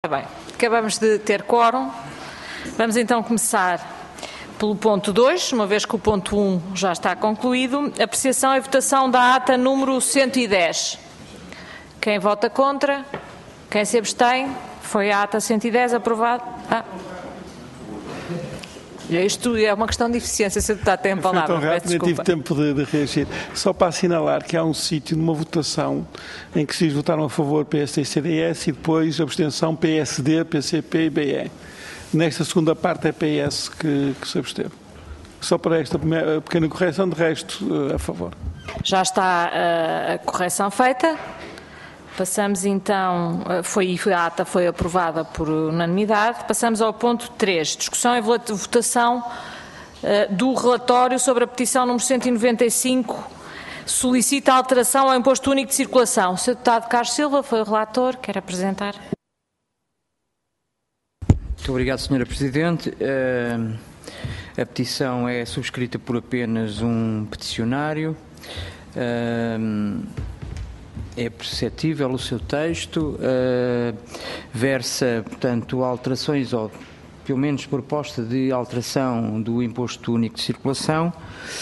Bem, acabamos de ter quórum. Vamos então começar pelo ponto 2, uma vez que o ponto 1 já está concluído. Apreciação e votação da ata número 110. Quem vota contra? Quem se abstém? Foi a ata 110 aprovada. Isto é uma questão de eficiência, se está tempo a palavra. Foi tão rápido, nem tive tempo de reagir. Só para assinalar que há um sítio numa votação em que se votaram a favor PSD e CDS e depois abstenção PSD, PCP e BE. Nesta segunda parte é PS que se absteve. Só para esta pequena correção, de resto, a favor. Já está a correção feita. Passamos então, a ata foi aprovada por unanimidade. Passamos ao ponto 3, discussão e votação do relatório sobre a petição número 195, solicita alteração ao imposto único de circulação. O Sr. Deputado Carlos Silva foi o relator, quer apresentar. Muito obrigado, Sra. Presidente. A petição é subscrita por apenas um peticionário. É perceptível o seu texto, versa, portanto, alterações, ou pelo menos proposta de alteração do imposto único de circulação.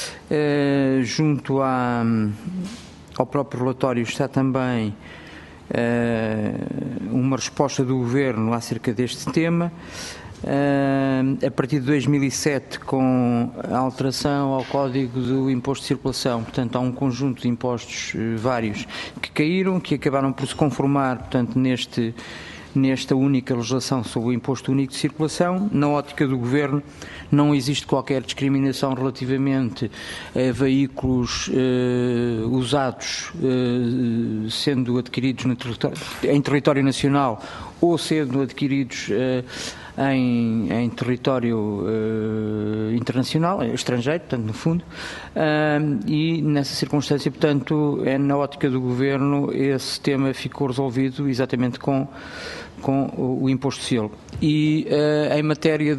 Junto ao próprio relatório está também uma resposta do Governo acerca deste tema. A partir de 2007, com a alteração ao Código do Imposto de Circulação, portanto, há um conjunto de impostos vários que caíram, que acabaram por se conformar, portanto, nesta única legislação sobre o Imposto Único de Circulação. Na ótica do Governo, não existe qualquer discriminação relativamente a veículos usados, sendo adquiridos em território nacional ou sendo adquiridos em território internacional, estrangeiro, portanto, no fundo, e nessa circunstância, portanto, na ótica do Governo, esse tema ficou resolvido exatamente com o imposto de selo. E em matéria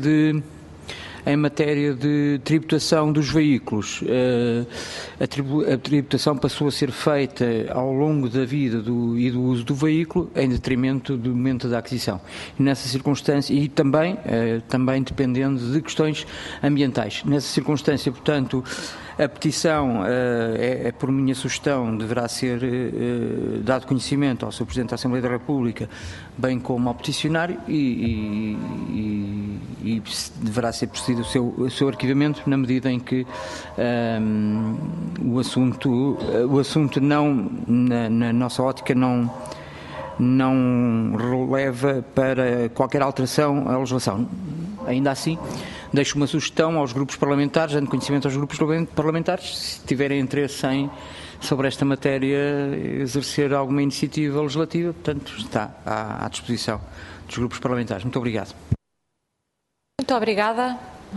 de tributação dos veículos, a tributação passou a ser feita ao longo da vida e do uso do veículo, em detrimento do momento da aquisição. E nessa circunstância, e também dependendo de questões ambientais. Nessa circunstância, portanto, a petição, por minha sugestão, deverá ser dado conhecimento ao Sr. Presidente da Assembleia da República, bem como ao peticionário, e deverá ser procedido o seu arquivamento na medida em que o assunto não, na nossa ótica, não releva para qualquer alteração à legislação. Ainda assim, deixo uma sugestão aos grupos parlamentares, dando conhecimento aos grupos parlamentares, se tiverem interesse sobre esta matéria, exercer alguma iniciativa legislativa, portanto, está à disposição dos grupos parlamentares. Muito obrigado. Muito obrigada.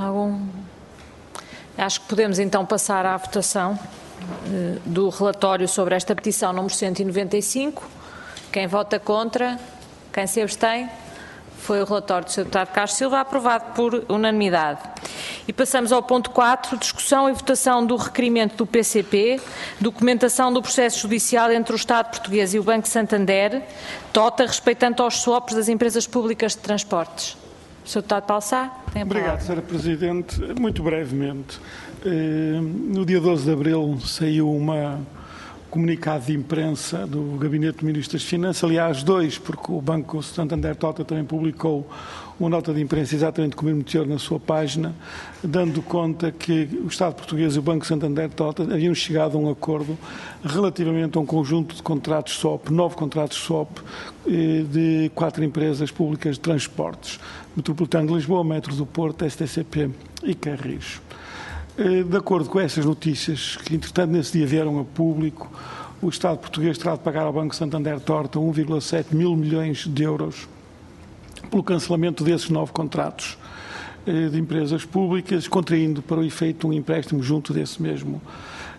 Acho que podemos então passar à votação do relatório sobre esta petição número 195. Quem vota contra? Quem se abstém? Foi o relatório do Sr. Deputado Carlos Silva, aprovado por unanimidade. E passamos ao ponto 4, discussão e votação do requerimento do PCP, documentação do processo judicial entre o Estado português e o Banco Santander, TOTA, respeitando aos swaps das empresas públicas de transportes. Sr. Deputado Paulo Sá, tem a palavra. Obrigado, Sra. Presidente. Muito brevemente, no dia 12 de abril saiu comunicado de imprensa do Gabinete do Ministro das Finanças, aliás, dois, porque o Banco Santander TOTA também publicou uma nota de imprensa exatamente como meteu na sua página, dando conta que o Estado português e o Banco Santander TOTA haviam chegado a um acordo relativamente a um conjunto de contratos SWAP, 9 contratos SWAP, de 4 empresas públicas de transportes, Metropolitano de Lisboa, Metro do Porto, STCP e Carris. De acordo com essas notícias, que entretanto nesse dia vieram a público, o Estado português terá de pagar ao Banco Santander TOTA 1,7 mil milhões de euros pelo cancelamento desses 9 contratos de empresas públicas, contraindo para o efeito um empréstimo junto desse mesmo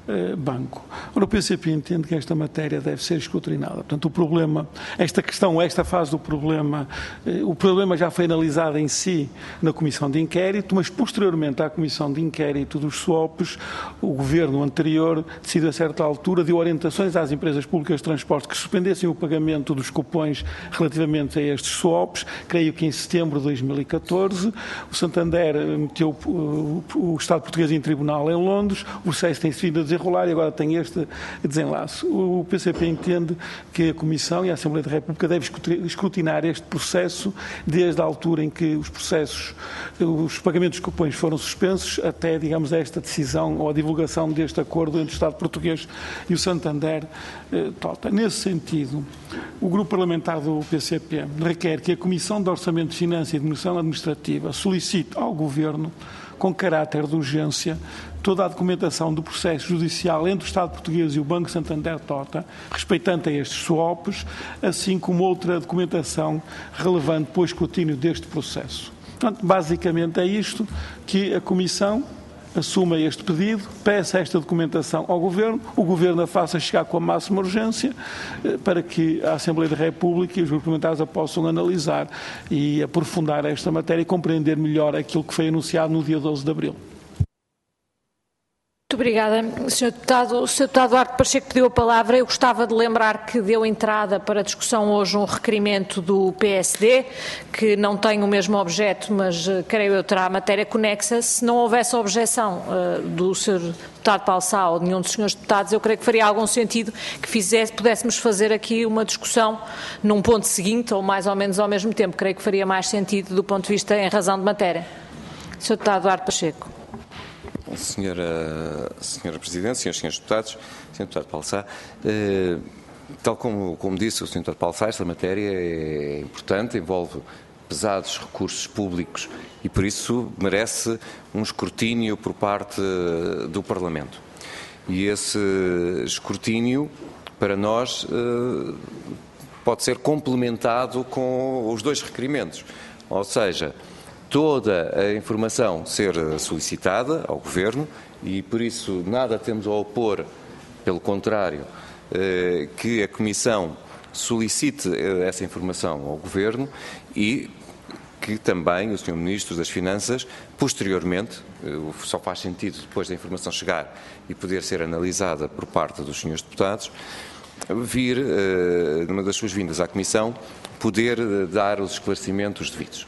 banco. Ora, o PCP entende que esta matéria deve ser escrutinada. Portanto, o problema, esta fase do problema, o problema já foi analisado em si na Comissão de Inquérito, mas posteriormente à Comissão de Inquérito dos swaps, o Governo anterior decidiu a certa altura, deu orientações às empresas públicas de transporte que suspendessem o pagamento dos cupons relativamente a estes swaps. Creio que em setembro de 2014, o Santander meteu o Estado português em tribunal em Londres, o processo tem-se vindo a desenrolar e agora tem este desenlace. O PCP entende que a Comissão e a Assembleia da República devem escrutinar este processo desde a altura em que os pagamentos dos cupons foram suspensos até, digamos, esta decisão ou a divulgação deste acordo entre o Estado português e o Santander Tota. Nesse sentido, o Grupo Parlamentar do PCP requer que a Comissão de Orçamento de Finanças e Administração Administrativa solicite ao Governo, com caráter de urgência, toda a documentação do processo judicial entre o Estado português e o Banco Santander Tota, respeitante a estes swaps, assim como outra documentação relevante para o escrutínio deste processo. Portanto, basicamente é isto que a Comissão assuma este pedido, peça esta documentação ao Governo, o Governo a faça chegar com a máxima urgência para que a Assembleia da República e os grupos parlamentares a possam analisar e aprofundar esta matéria e compreender melhor aquilo que foi anunciado no dia 12 de abril. Muito obrigada, Sr. Deputado. O Sr. Deputado Duarte Pacheco pediu a palavra. Eu gostava de lembrar que deu entrada para a discussão hoje um requerimento do PSD, que não tem o mesmo objeto, mas creio eu terá matéria conexa. Se não houvesse objeção do Sr. Deputado Paulo Sá ou de nenhum dos senhores deputados, eu creio que faria algum sentido que pudéssemos fazer aqui uma discussão num ponto seguinte ou mais ou menos ao mesmo tempo. Creio que faria mais sentido do ponto de vista em razão de matéria. Sr. Deputado Duarte Pacheco. Senhora Presidente, senhores deputados, Sr. Deputado Paulo Sá, tal como disse o Sr. Deputado Paulo Sá, esta matéria é importante, envolve pesados recursos públicos e por isso merece um escrutínio por parte do Parlamento. E esse escrutínio, para nós, pode ser complementado com os dois requerimentos, ou seja, toda a informação ser solicitada ao Governo e, por isso, nada temos a opor, pelo contrário, que a Comissão solicite essa informação ao Governo e que também o Sr. Ministro das Finanças, posteriormente, só faz sentido depois da informação chegar e poder ser analisada por parte dos senhores deputados, vir, numa das suas vindas à Comissão, poder dar os esclarecimentos devidos.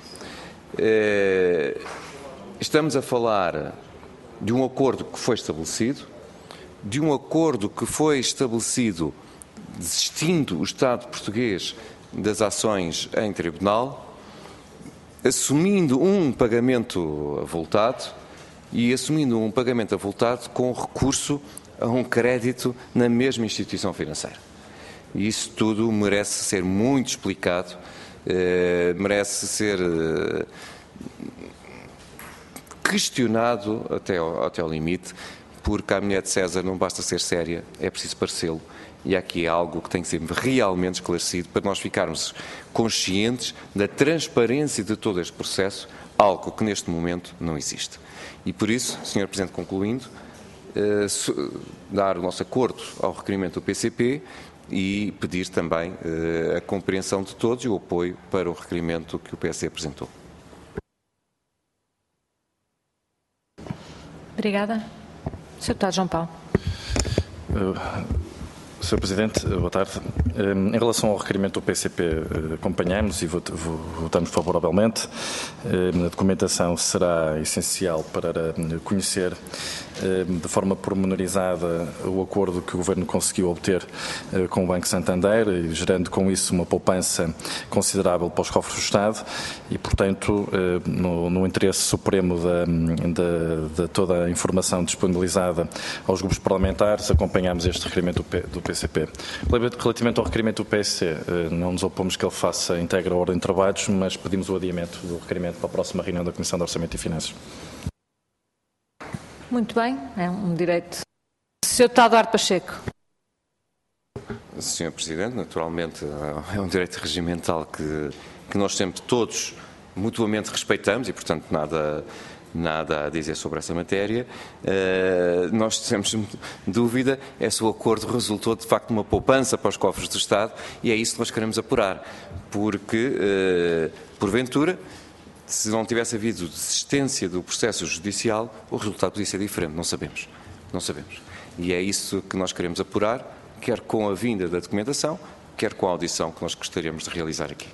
Estamos a falar de um acordo que foi estabelecido, desistindo o Estado português das ações em tribunal, assumindo um pagamento avultado com recurso a um crédito na mesma instituição financeira. E isso tudo merece ser muito explicado, merece ser questionado até ao limite, porque a mulher de César não basta ser séria, é preciso parecê-lo. E aqui é algo que tem que ser realmente esclarecido para nós ficarmos conscientes da transparência de todo este processo, algo que neste momento não existe. E por isso, Sr. Presidente, concluindo, dar o nosso acordo ao requerimento do PCP e pedir também a compreensão de todos e o apoio para o requerimento que o PSD apresentou. Obrigada. Sr. Deputado João Paulo. Sr. Presidente, boa tarde. Em relação ao requerimento do PCP, acompanhamos e votamos favoravelmente. A documentação será essencial para conhecer de forma pormenorizada o acordo que o Governo conseguiu obter com o Banco Santander, gerando com isso uma poupança considerável para os cofres do Estado e, portanto, no interesse supremo de toda a informação disponibilizada aos grupos parlamentares, acompanhamos este requerimento do PCP. Relativamente ao requerimento do PSC, não nos opomos que ele integre a ordem de trabalhos, mas pedimos o adiamento do requerimento para a próxima reunião da Comissão de Orçamento e Finanças. Muito bem, é um direito. Sr. Deputado Duarte Pacheco. Sr. Presidente, naturalmente é um direito regimental que nós sempre todos mutuamente respeitamos e, portanto, nada a dizer sobre essa matéria. Nós temos dúvida se o acordo resultou de facto de uma poupança para os cofres do Estado, e é isso que nós queremos apurar, porque, porventura, se não tivesse havido desistência do processo judicial, o resultado podia ser diferente, não sabemos. E é isso que nós queremos apurar, quer com a vinda da documentação, quer com a audição que nós gostaríamos de realizar aqui.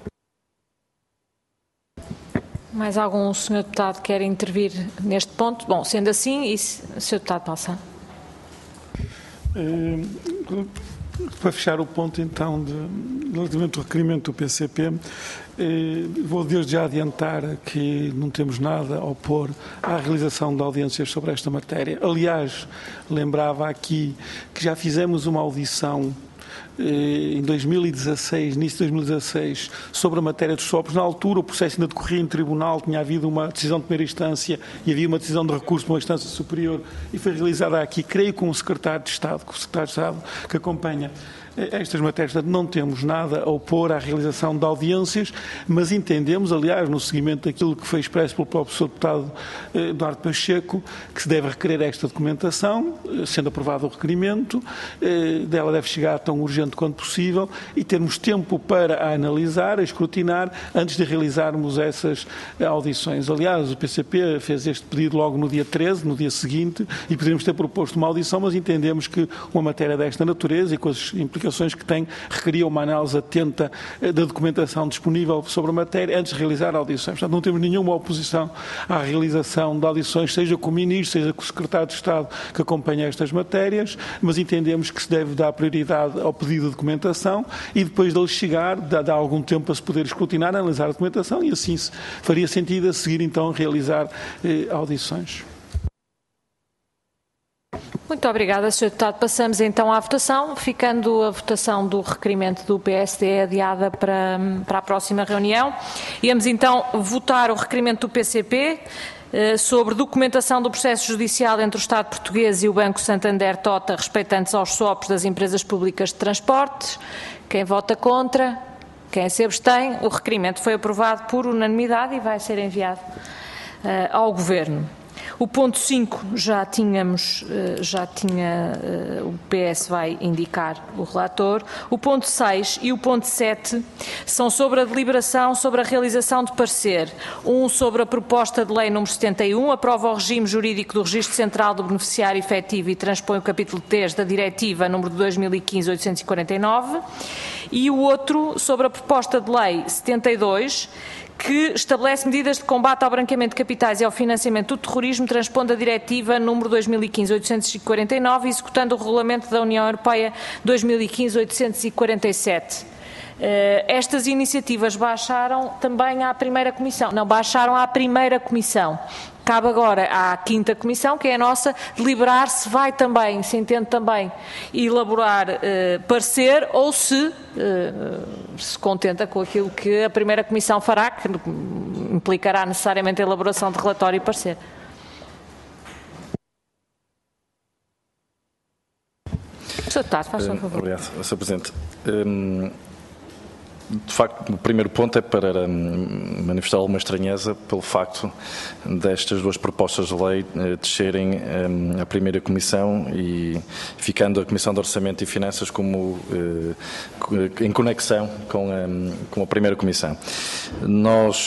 Mais algum senhor deputado quer intervir neste ponto? Bom, sendo assim, Sr. Deputado Balsá. Para fechar o ponto, então, relativamente ao requerimento do PCP, vou desde já adiantar que não temos nada a opor à realização de audiências sobre esta matéria. Aliás, lembrava aqui que já fizemos uma audição em 2016, início de 2016, sobre a matéria dos swapes. Na altura, o processo ainda decorria em tribunal, tinha havido uma decisão de primeira instância e havia uma decisão de recurso para uma instância superior, e foi realizada aqui, creio, com o secretário de Estado, que acompanha estas matérias. Portanto, não temos nada a opor à realização de audiências, mas entendemos, aliás, no seguimento daquilo que foi expresso pelo próprio Sr. Deputado Eduardo Pacheco, que se deve requerer esta documentação, sendo aprovado o requerimento, dela deve chegar tão urgente quanto possível, e termos tempo para a analisar, a escrutinar, antes de realizarmos essas audições. Aliás, o PCP fez este pedido logo no dia 13, no dia seguinte, e poderíamos ter proposto uma audição, mas entendemos que uma matéria desta natureza e com as implicações que tem, requeria uma análise atenta da documentação disponível sobre a matéria antes de realizar audições. Portanto, não temos nenhuma oposição à realização de audições, seja com o Ministro, seja com o Secretário de Estado que acompanha estas matérias, mas entendemos que se deve dar prioridade ao pedido de documentação e depois dele chegar, dá algum tempo para se poder escrutinar, analisar a documentação, e assim faria sentido a seguir então realizar audições. Muito obrigada, Sr. Deputado. Passamos então à votação, ficando a votação do requerimento do PSD adiada para a próxima reunião. Íamos então votar o requerimento do PCP sobre documentação do processo judicial entre o Estado português e o Banco Santander Tota respeitantes aos swaps das empresas públicas de transportes. Quem vota contra? Quem se abstém? O requerimento foi aprovado por unanimidade e vai ser enviado ao Governo. O ponto 5 o PS vai indicar o relator. O ponto 6 e o ponto 7 são sobre a deliberação sobre a realização de parecer. Um sobre a proposta de lei número 71, aprova o regime jurídico do Registro Central do Beneficiário Efetivo e transpõe o capítulo 3 da Diretiva número 2015-849, e o outro sobre a proposta de lei 72, que estabelece medidas de combate ao branqueamento de capitais e ao financiamento do terrorismo, transpondo a Diretiva número 2015-849, executando o Regulamento da União Europeia 2015-847. Estas iniciativas baixaram também à primeira comissão. Não, baixaram à primeira comissão. Cabe agora à quinta comissão, que é a nossa, deliberar se vai também, se entende também, elaborar parecer ou se contenta com aquilo que a primeira comissão fará, que implicará necessariamente a elaboração de relatório e parecer. Sr. Deputado, faz favor. Obrigado, Sr. Presidente. De facto, o primeiro ponto é para manifestar alguma estranheza pelo facto destas duas propostas de lei descerem à primeira comissão e ficando a Comissão de Orçamento e Finanças como em conexão com a primeira comissão. Nós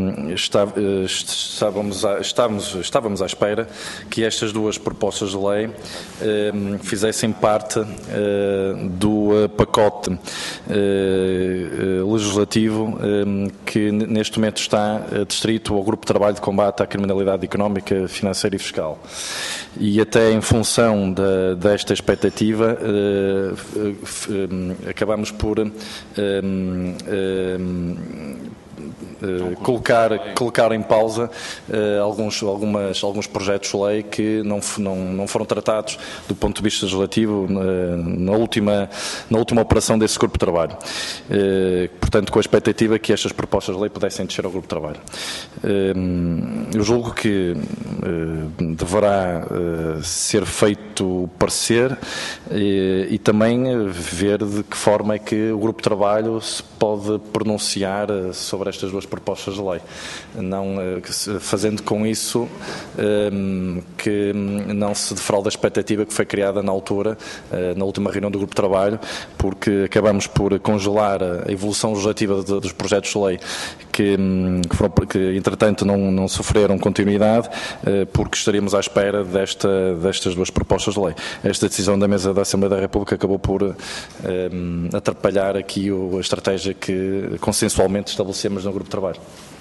estávamos à espera que estas duas propostas de lei fizessem parte do pacote legislativo que neste momento está distrito ao Grupo de Trabalho de Combate à Criminalidade Económica, Financeira e Fiscal. E até em função desta expectativa acabamos por colocar em pausa alguns projetos de lei que não foram tratados do ponto de vista legislativo na última operação desse grupo de trabalho. Portanto, com a expectativa que estas propostas de lei pudessem descer ao grupo de trabalho. Eu julgo que deverá ser feito o parecer e também ver de que forma é que o grupo de trabalho se pode pronunciar sobre sobre estas duas propostas de lei, não fazendo com isso que não se defraude a expectativa que foi criada na altura, na última reunião do grupo de trabalho, porque acabamos por congelar a evolução legislativa dos projetos de lei que entretanto não sofreram continuidade, porque estaríamos à espera destas duas propostas de lei. Esta decisão da mesa da Assembleia da República acabou por atrapalhar aqui a estratégia que consensualmente estabelecemos no grupo de trabalho.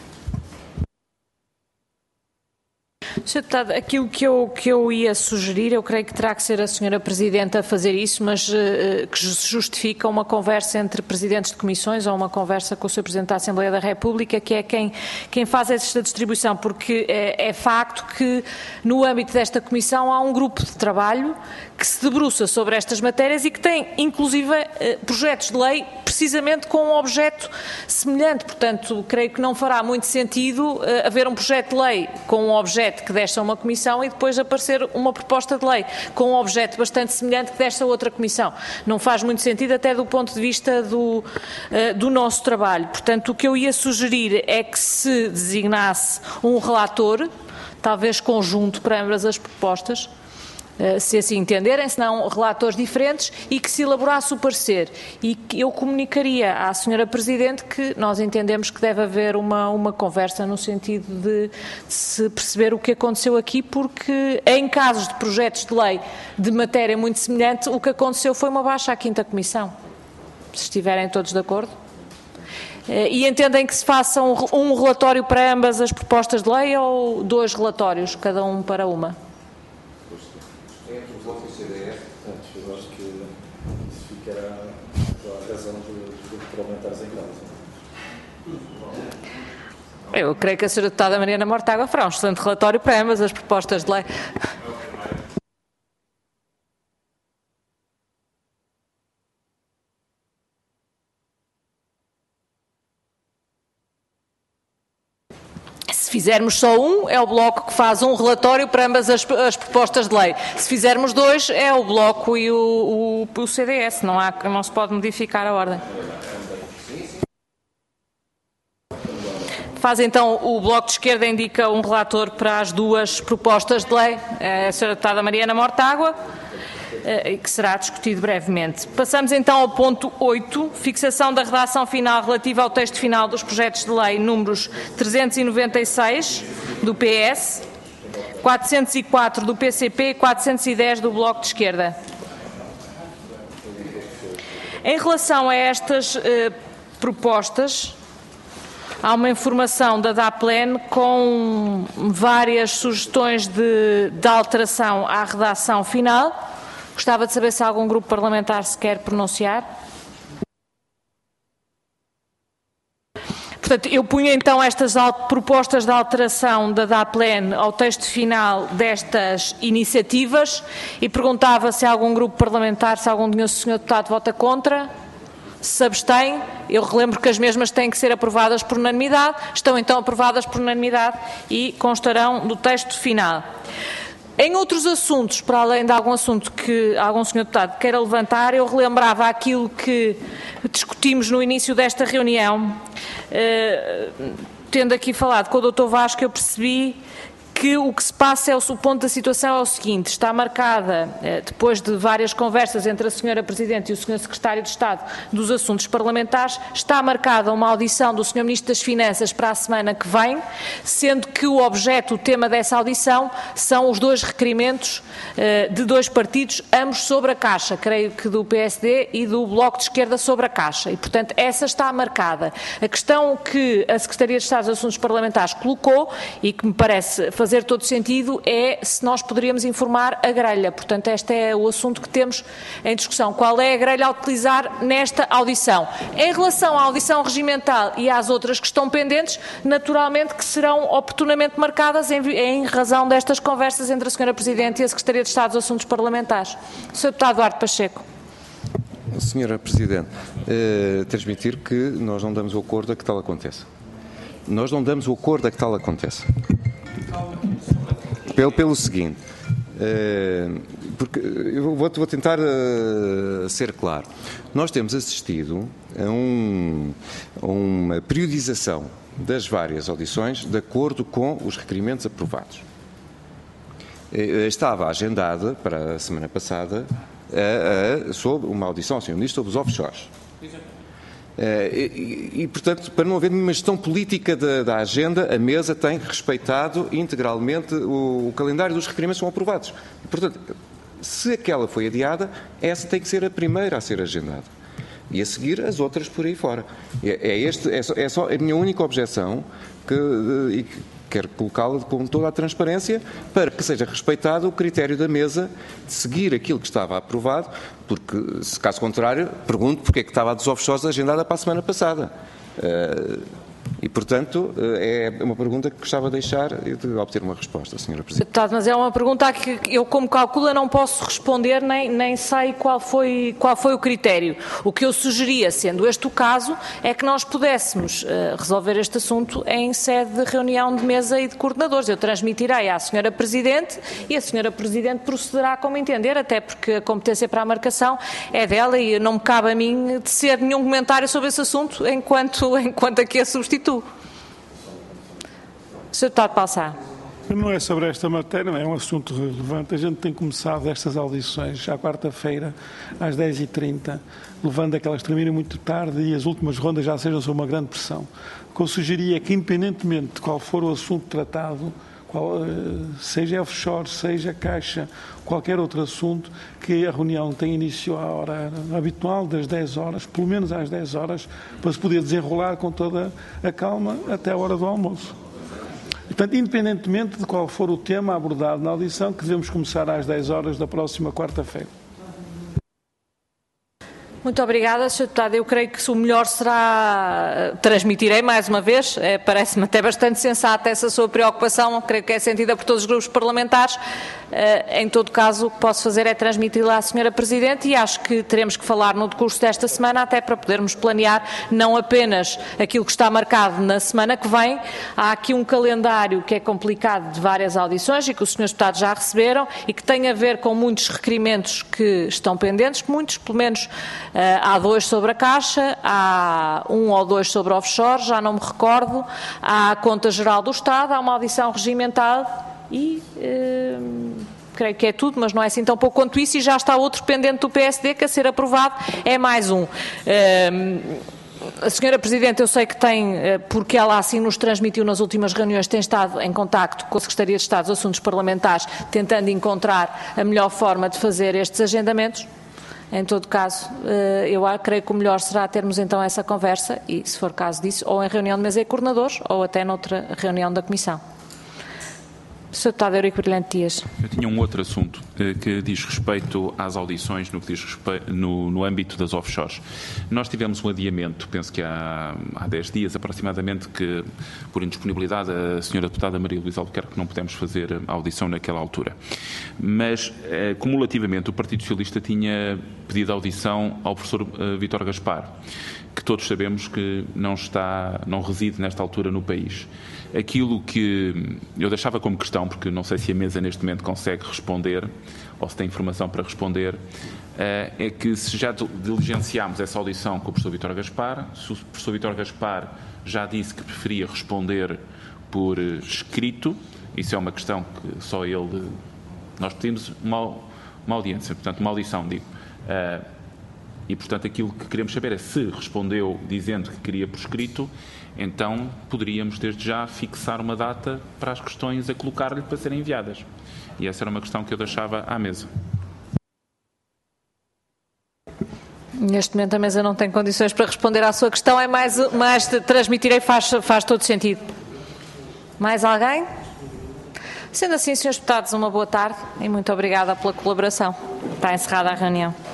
Sr. Deputado, aquilo que eu ia sugerir, eu creio que terá que ser a Sra. Presidente a fazer isso, mas que se justifica uma conversa entre presidentes de comissões ou uma conversa com o Sr. Presidente da Assembleia da República, que é quem faz esta distribuição, porque é facto que no âmbito desta comissão há um grupo de trabalho que se debruça sobre estas matérias e que tem, inclusive, projetos de lei precisamente com um objeto semelhante. Portanto, creio que não fará muito sentido haver um projeto de lei com um objeto que desce a uma comissão e depois aparecer uma proposta de lei com um objeto bastante semelhante que desce a outra comissão. Não faz muito sentido até do ponto de vista do nosso trabalho. Portanto, o que eu ia sugerir é que se designasse um relator, talvez conjunto para ambas as propostas, se assim entenderem, se não relatores diferentes, e que se elaborasse o parecer. E que eu comunicaria à Sra. Presidente que nós entendemos que deve haver uma conversa no sentido de se perceber o que aconteceu aqui, porque em casos de projetos de lei de matéria muito semelhante, o que aconteceu foi uma baixa à 5ª Comissão. Se estiverem todos de acordo. E entendem que se faça um relatório para ambas as propostas de lei ou 2 relatórios, cada um para uma? Eu acho que isso ficará a razão dos grupos parlamentares em causa. Eu creio que a Sra. Deputada Mariana Mortágua fará um excelente relatório para ambas as propostas de lei. Se fizermos só um, é o Bloco que faz um relatório para ambas as propostas de lei. Se fizermos 2, é o Bloco e o CDS. Não se pode modificar a ordem. Faz então, o Bloco de Esquerda indica um relator para as 2 propostas de lei, a Sra. Deputada Mariana Mortágua, que será discutido brevemente. Passamos então ao ponto 8, fixação da redação final relativa ao texto final dos projetos de lei números 396 do PS, 404 do PCP e 410 do Bloco de Esquerda. Em relação a estas propostas, há uma informação da DAPLEN com várias sugestões de alteração à redação final. Gostava de saber se algum grupo parlamentar se quer pronunciar. Portanto, eu punha então estas propostas de alteração da DAPLEN ao texto final destas iniciativas e perguntava se algum grupo parlamentar, se algum senhor deputado vota contra, se abstém. Eu relembro que as mesmas têm que ser aprovadas por unanimidade, estão então aprovadas por unanimidade e constarão do texto final. Em outros assuntos, para além de algum assunto que algum senhor deputado queira levantar, eu relembrava aquilo que discutimos no início desta reunião. Tendo aqui falado com o Dr. Vasco, eu percebi que o que se passa o ponto da situação é o seguinte: está marcada, depois de várias conversas entre a Sra. Presidente e o Sr. Secretário de Estado dos Assuntos Parlamentares, está marcada uma audição do Sr. Ministro das Finanças para a semana que vem, sendo que o objeto, o tema dessa audição, são os 2 requerimentos de 2 partidos, ambos sobre a Caixa, creio que do PSD e do Bloco de Esquerda sobre a Caixa, e portanto essa está marcada. A questão que a Secretaria de Estado dos Assuntos Parlamentares colocou, e que me parece fazer todo sentido, é se nós poderíamos informar a grelha. Portanto, este é o assunto que temos em discussão. Qual é a grelha a utilizar nesta audição? Em relação à audição regimental e às outras que estão pendentes, naturalmente que serão oportunamente marcadas em razão destas conversas entre a Sra. Presidente e a Secretaria de Estado dos Assuntos Parlamentares. Sr. Deputado Duarte Pacheco. Sra. Presidente, transmitir que nós não damos o acordo a que tal aconteça. Nós não damos o acordo a que tal aconteça. Pelo seguinte, Porque eu vou tentar ser claro. Nós temos assistido a uma periodização das várias audições de acordo com os requerimentos aprovados. Estava agendada para a semana passada sobre uma audição ao Sr. Ministro sobre os offshores. Portanto, para não haver nenhuma gestão política da agenda, a mesa tem respeitado integralmente o calendário dos requerimentos que são aprovados. Portanto, se aquela foi adiada, essa tem que ser a primeira a ser agendada. E a seguir as outras por aí fora. É só a minha única objeção e quero colocá-la com toda a transparência para que seja respeitado o critério da mesa de seguir aquilo que estava aprovado, porque, se caso contrário, pergunto porque é que estava a dos offshores agendada para a semana passada. E, portanto, é uma pergunta que gostava de deixar e de obter uma resposta, Sra. Presidente. Deputado, mas é uma pergunta a que eu, como calcula, não posso responder, nem sei qual foi o critério. O que eu sugeria, sendo este o caso, é que nós pudéssemos resolver este assunto em sede de reunião de mesa e de coordenadores. Eu transmitirei à Sra. Presidente e a Sra. Presidente procederá como entender, até porque a competência para a marcação é dela e não me cabe a mim tecer nenhum comentário sobre esse assunto enquanto aqui a substituo. Sr. Deputado Paulo Sá. Não é sobre esta matéria, não é um assunto relevante. A gente tem começado estas audições à quarta-feira, às 10h30, levando a que elas terminem muito tarde e as últimas rondas já sejam sob uma grande pressão. O que eu sugeria é que, independentemente de qual for o assunto tratado, seja offshore, seja Caixa, qualquer outro assunto, que a reunião tenha início à hora habitual, das 10 horas, pelo menos às 10 horas, para se poder desenrolar com toda a calma até a hora do almoço. Portanto, independentemente de qual for o tema abordado na audição, que devemos começar às 10 horas da próxima quarta-feira. Muito obrigada, Sr. Deputado. Eu creio que o melhor será, transmitirei mais uma vez, parece-me até bastante sensata essa sua preocupação, creio que é sentida por todos os grupos parlamentares. Em todo caso, o que posso fazer é transmiti-la à Sra. Presidente e acho que teremos que falar no decurso desta semana até para podermos planear não apenas aquilo que está marcado na semana que vem. Há aqui um calendário que é complicado de várias audições e que os Srs. Deputados já receberam e que tem a ver com muitos requerimentos que estão pendentes, muitos, pelo menos há 2 sobre a Caixa, há 1 ou 2 sobre offshore, já não me recordo, há a Conta Geral do Estado, há uma audição regimental e creio que é tudo, mas não é assim tão pouco quanto isso e já está outro pendente do PSD que a ser aprovado, é mais um. A Sra. Presidente, eu sei que tem, porque ela assim nos transmitiu nas últimas reuniões, tem estado em contacto com a Secretaria de Estado dos Assuntos Parlamentares, tentando encontrar a melhor forma de fazer estes agendamentos. Em todo caso, eu creio que o melhor será termos então essa conversa e, se for caso disso, ou em reunião de mesa de coordenadores ou até noutra reunião da Comissão. Sr. Deputado Eurico Brilhante Dias. Eu tinha um outro assunto que diz respeito às audições no que diz respeito, no âmbito das offshores. Nós tivemos um adiamento, penso que há 10 dias aproximadamente, que por indisponibilidade a Sra. Deputada Maria Luísa Albuquerque não pudemos fazer a audição naquela altura. Mas, cumulativamente, o Partido Socialista tinha pedido audição ao professor Vítor Gaspar, que todos sabemos que não reside nesta altura no país. Aquilo que eu deixava como questão, porque não sei se a mesa neste momento consegue responder, ou se tem informação para responder, é que se já diligenciámos essa audição com o professor Vítor Gaspar, se o professor Vítor Gaspar já disse que preferia responder por escrito, isso é uma questão que só ele... Nós pedimos uma audiência, portanto, uma audição, digo. E, portanto, aquilo que queremos saber é se respondeu dizendo que queria por escrito, então poderíamos desde já fixar uma data para as questões a colocar-lhe para serem enviadas. E essa era uma questão que eu deixava à mesa. Neste momento a mesa não tem condições para responder à sua questão, mas transmitirei, faz todo sentido. Mais alguém? Sendo assim, Srs. Deputados, uma boa tarde e muito obrigada pela colaboração. Está encerrada a reunião.